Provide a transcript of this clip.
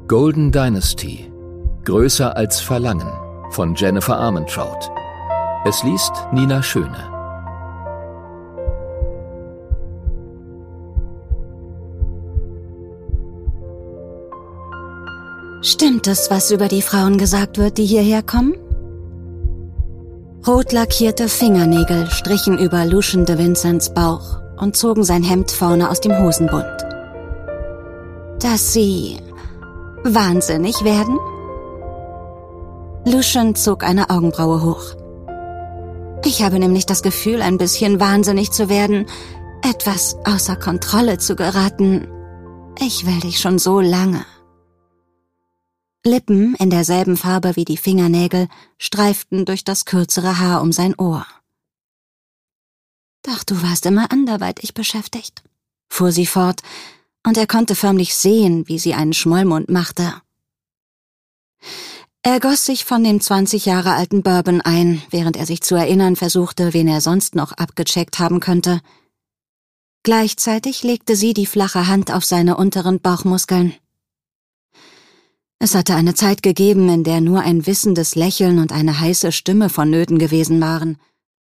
Golden Dynasty. Größer als Verlangen von Jennifer Armentrout. Es liest Nina Schöne. Stimmt es, was über die Frauen gesagt wird, die hierher kommen? Rot lackierte Fingernägel strichen über Lucien de Vincents Bauch und zogen sein Hemd vorne aus dem Hosenbund. Dass sie wahnsinnig werden? Lucien zog eine Augenbraue hoch. Ich habe nämlich das Gefühl, ein bisschen wahnsinnig zu werden, etwas außer Kontrolle zu geraten. Ich will dich schon so lange. Lippen in derselben Farbe wie die Fingernägel streiften durch das kürzere Haar um sein Ohr. »Doch du warst immer anderweitig beschäftigt«, fuhr sie fort, und er konnte förmlich sehen, wie sie einen Schmollmund machte. Er goss sich von dem 20 Jahre alten Bourbon ein, während er sich zu erinnern versuchte, wen er sonst noch abgecheckt haben könnte. Gleichzeitig legte sie die flache Hand auf seine unteren Bauchmuskeln. Es hatte eine Zeit gegeben, in der nur ein wissendes Lächeln und eine heiße Stimme vonnöten gewesen waren.